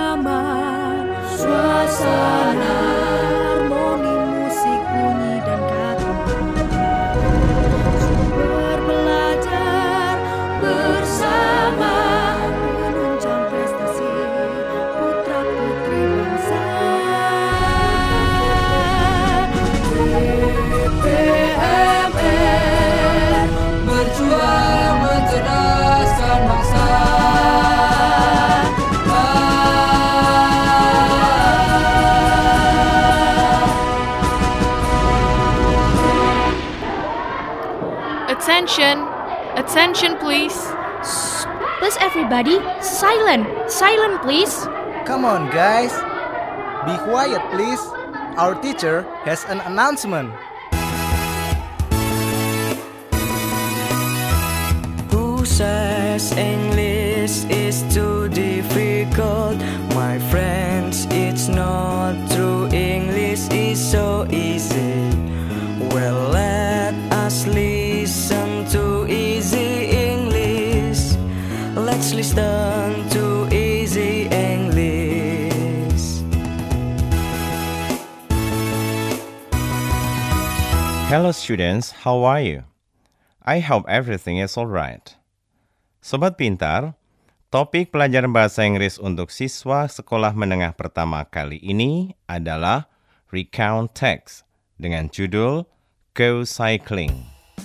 bersama, suasana harmoni musik bunyi dan kata, sumber belajar bersama, menunjang prestasi putra putri bangsa. DPMR berjuang mencerdaskan bangsa. Attention! Attention, please! Please everybody, silent! Silent, please! Come on, guys. Be quiet, please. Our teacher has an announcement. Who says English is too difficult? My friends, it's not true. English is so easy. Well, let us listen to easy English. Let's listen to easy English. Hello students, how are you? I hope everything is alright. Sobat Pintar, topik pelajaran bahasa Inggris untuk siswa sekolah menengah pertama kali ini adalah Recount Text dengan judul Go Cycling.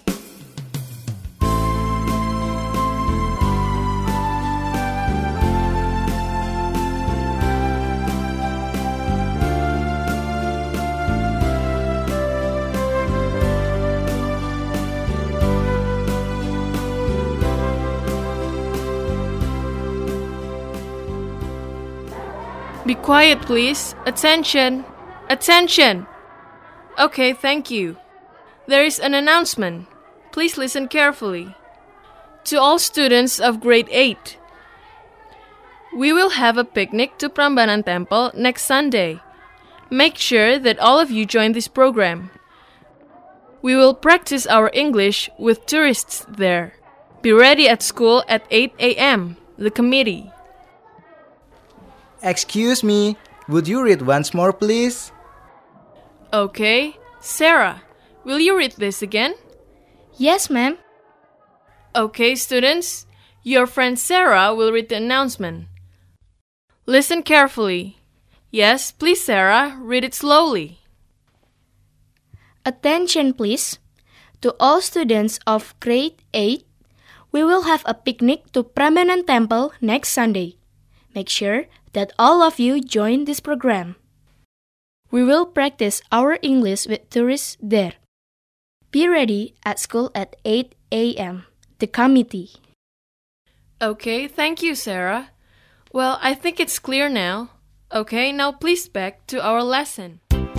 Be quiet, please. Attention! Attention! Okay, thank you. There is an announcement. Please listen carefully. To all students of grade 8, we will have a picnic to Prambanan Temple next Sunday. Make sure that all of you join this program. We will practice our English with tourists there. Be ready at school at 8 a.m. The committee. Excuse me, would you read once more, please? Okay, Sarah, will you read this again? Yes, ma'am. Okay, students, your friend Sarah will read the announcement. Listen carefully. Yes, please, Sarah, read it slowly. Attention, please. To all students of grade 8, we will have a picnic to Prambanan Temple next Sunday. Make sure that all of you join this program. We will practice our English with tourists there. Be ready at school at 8 a.m. The committee. Okay, thank you, Sarah. Well, I think it's clear now. Okay, now please back to our lesson.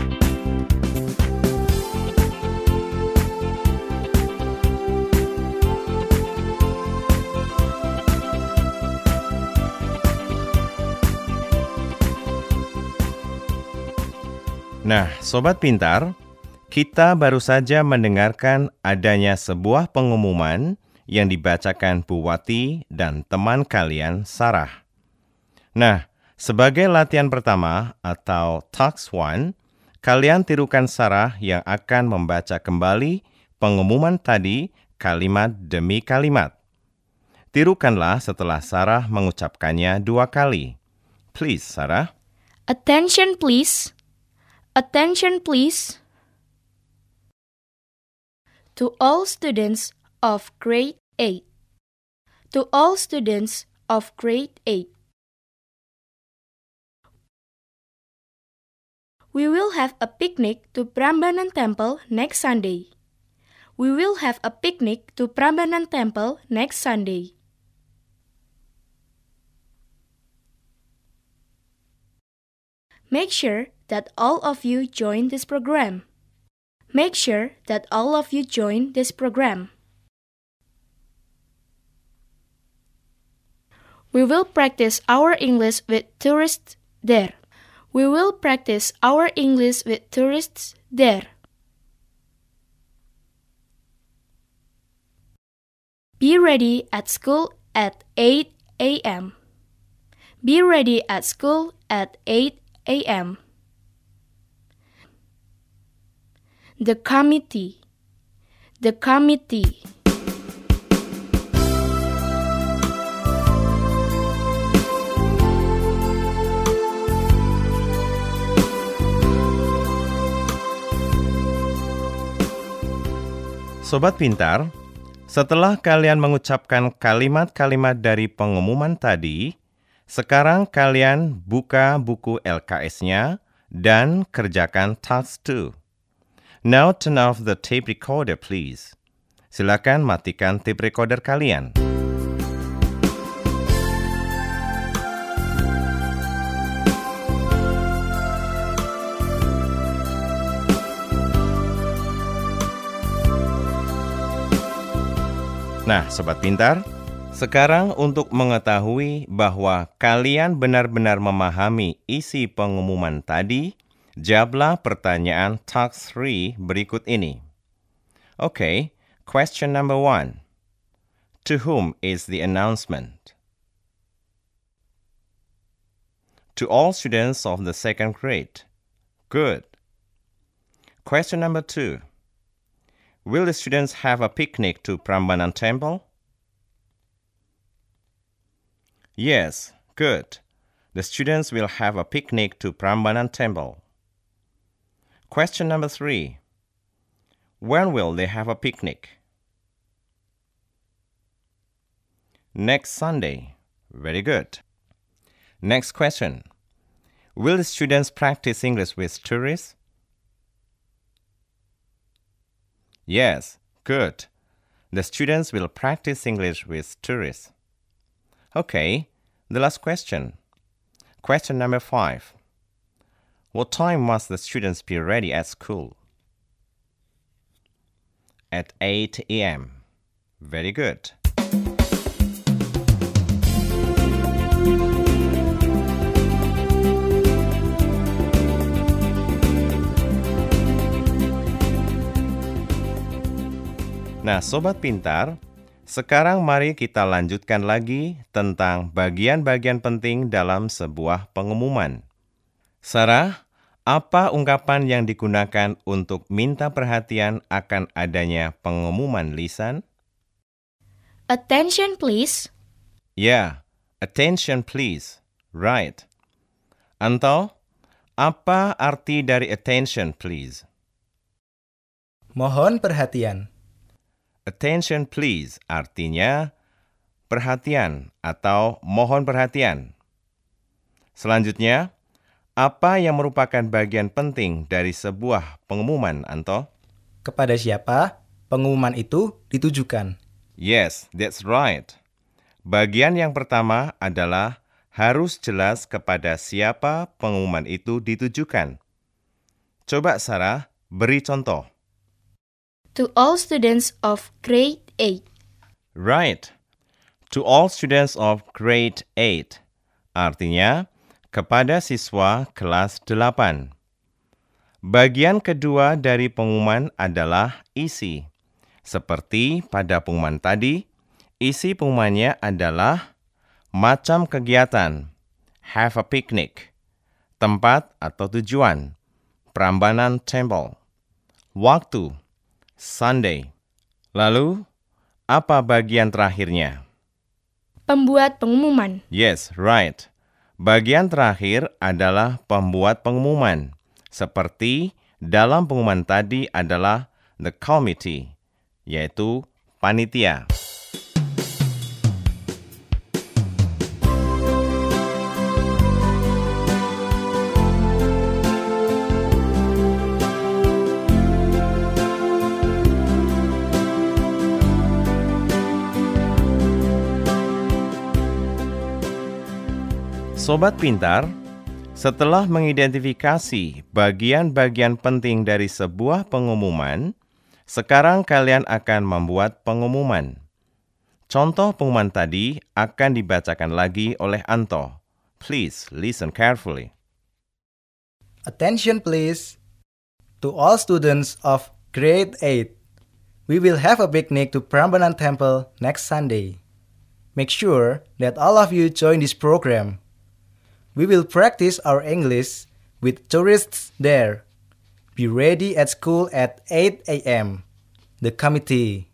Nah, Sobat Pintar, kita baru saja mendengarkan adanya sebuah pengumuman yang dibacakan Bu Wati dan teman kalian, Sarah. Nah, sebagai latihan pertama atau Task 1, kalian tirukan Sarah yang akan membaca kembali pengumuman tadi kalimat demi kalimat. Tirukanlah setelah Sarah mengucapkannya 2 kali. Please, Sarah. Attention, please. Attention, please. To all students of grade 8. To all students of grade 8. We will have a picnic to Prambanan Temple next Sunday. We will have a picnic to Prambanan Temple next Sunday. Make sure that all of you join this program. Make sure that all of you join this program. We will practice our English with tourists there. We will practice our English with tourists there. Be ready at school at 8 a.m. Be ready at school at 8 a.m. The committee. The committee. Sobat Pintar, setelah kalian mengucapkan kalimat-kalimat dari pengumuman tadi, sekarang kalian buka buku LKS-nya dan kerjakan task 2. Now turn off the tape recorder, please. Silakan matikan tape recorder kalian. Nah, Sobat Pintar, sekarang untuk mengetahui bahwa kalian benar-benar memahami isi pengumuman tadi, jawablah pertanyaan task 3 berikut ini. Okay, question number 1. To whom is the announcement? To all students of the second grade. Good. Question number 2. Will the students have a picnic to Prambanan Temple? Yes, good. The students will have a picnic to Prambanan Temple. Question number 3. When will they have a picnic? Next Sunday. Very good. Next question. Will the students practice English with tourists? Yes, good. The students will practice English with tourists. Okay, the last question. Question number 5. What time must the students be ready at school? At 8 a.m. Very good. Nah, Sobat Pintar, sekarang mari kita lanjutkan lagi tentang bagian-bagian penting dalam sebuah pengumuman. Sarah, apa ungkapan yang digunakan untuk minta perhatian akan adanya pengumuman lisan? Attention please. Yeah, attention please. Right. Anto, apa arti dari attention please? Mohon perhatian. Attention please artinya perhatian atau mohon perhatian. Selanjutnya, apa yang merupakan bagian penting dari sebuah pengumuman, Anto? Kepada siapa pengumuman itu ditujukan? Yes, that's right. Bagian yang pertama adalah harus jelas kepada siapa pengumuman itu ditujukan. Coba Sarah, beri contoh. To all students of grade 8. Right. To all students of grade 8. Artinya, kepada siswa kelas 8. Bagian kedua dari pengumuman adalah isi. Seperti pada pengumuman tadi, isi pengumumannya adalah macam kegiatan, have a picnic, tempat atau tujuan, Prambanan Temple, waktu, Sunday. Lalu, apa bagian terakhirnya? Pembuat pengumuman. Yes, right. Bagian terakhir adalah pembuat pengumuman. Seperti dalam pengumuman tadi adalah the committee, yaitu panitia. Sobat Pintar, setelah mengidentifikasi bagian-bagian penting dari sebuah pengumuman, sekarang kalian akan membuat pengumuman. Contoh pengumuman tadi akan dibacakan lagi oleh Anto. Please listen carefully. Attention please. To all students of grade 8, we will have a picnic to Prambanan Temple next Sunday. Make sure that all of you join this program. We will practice our English with tourists there. Be ready at school at 8 a.m. The committee.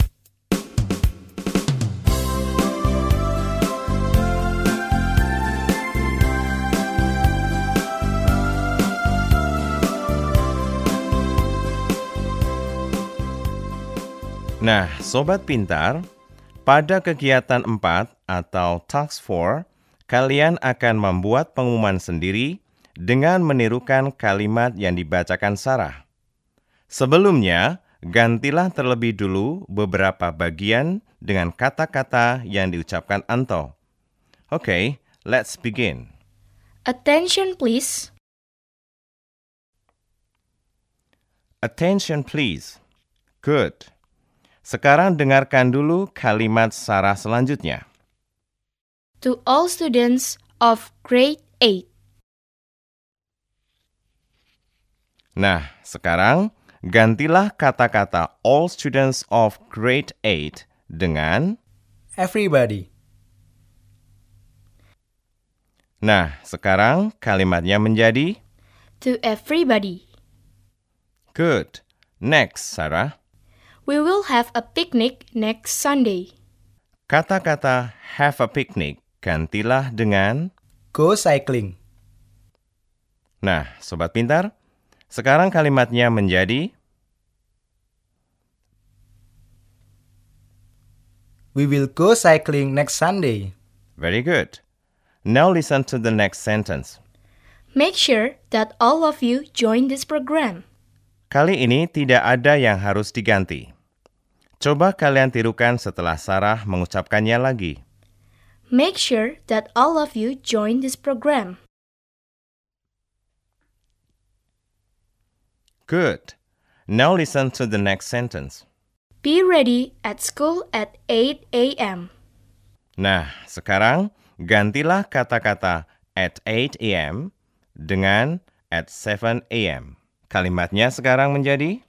Nah, Sobat Pintar, pada kegiatan 4 atau Task 4, kalian akan membuat pengumuman sendiri dengan menirukan kalimat yang dibacakan Sarah. Sebelumnya, gantilah terlebih dulu beberapa bagian dengan kata-kata yang diucapkan Anto. Okay, let's begin. Attention please. Attention please. Good. Sekarang dengarkan dulu kalimat Sarah selanjutnya. To all students of grade 8. Nah, sekarang gantilah kata-kata all students of grade 8 dengan Everybody. Nah, sekarang kalimatnya menjadi To everybody. good. Next, Sarah. We will have a picnic next Sunday. Kata-kata have a picnic gantilah dengan Go cycling. Nah, Sobat Pintar, sekarang kalimatnya menjadi We will go cycling next Sunday. very good. Now listen to the next sentence. Make sure that all of you join this program. Kali ini tidak ada yang harus diganti. Coba kalian tirukan setelah Sarah mengucapkannya lagi. Make sure that all of you join this program. Good. Now listen to the next sentence. Be ready at school at 8 a.m. Nah, sekarang gantilah kata-kata at 8 a.m. dengan at 7 a.m. Kalimatnya sekarang menjadi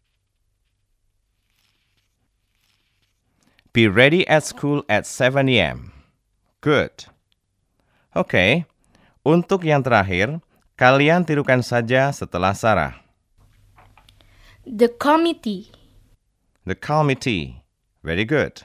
Be ready at school at 7 a.m. Good. Oke, untuk yang terakhir, kalian tirukan saja setelah Sarah. The committee. The committee. Very good.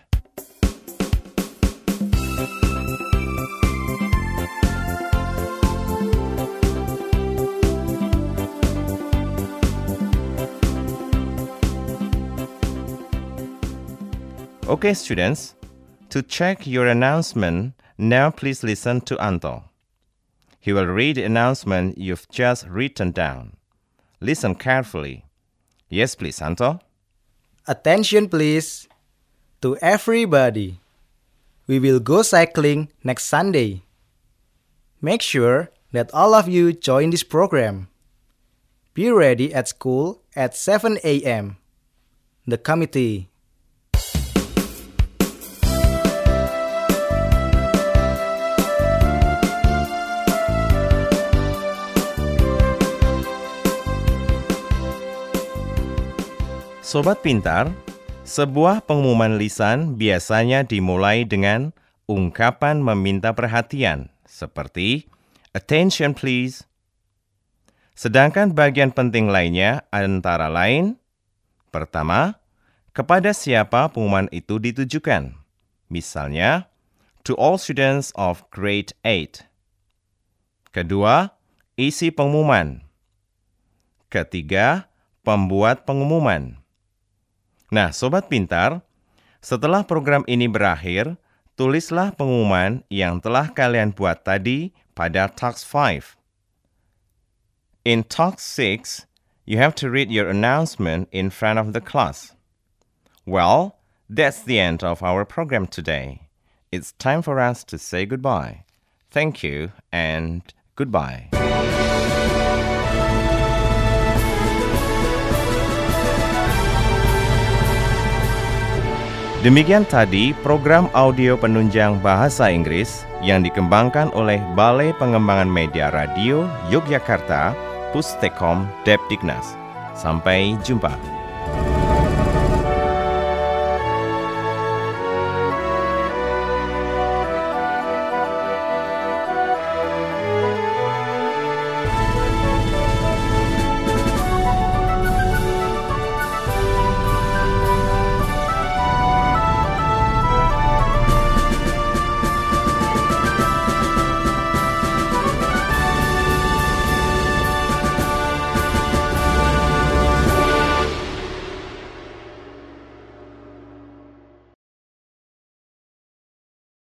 Okay, students, to check your announcement, now please listen to Anto. He will read the announcement you've just written down. Listen carefully. Yes, please, Anto. Attention please. To everybody. We will go cycling next Sunday. Make sure that all of you join this program. Be ready at school at 7 a.m. The committee. Sobat Pintar, sebuah pengumuman lisan biasanya dimulai dengan ungkapan meminta perhatian, seperti attention please. Sedangkan bagian penting lainnya antara lain, pertama, kepada siapa pengumuman itu ditujukan. Misalnya, to all students of grade 8. Kedua, isi pengumuman. Ketiga, pembuat pengumuman. Nah, Sobat Pintar, setelah program ini berakhir, tulislah pengumuman yang telah kalian buat tadi pada Task 5. In Task 6, you have to read your announcement in front of the class. Well, that's the end of our program today. It's time for us to say goodbye. Thank you and goodbye. Demikian tadi program audio penunjang bahasa Inggris yang dikembangkan oleh Balai Pengembangan Media Radio Yogyakarta, Pustekom Depdiknas. Sampai jumpa.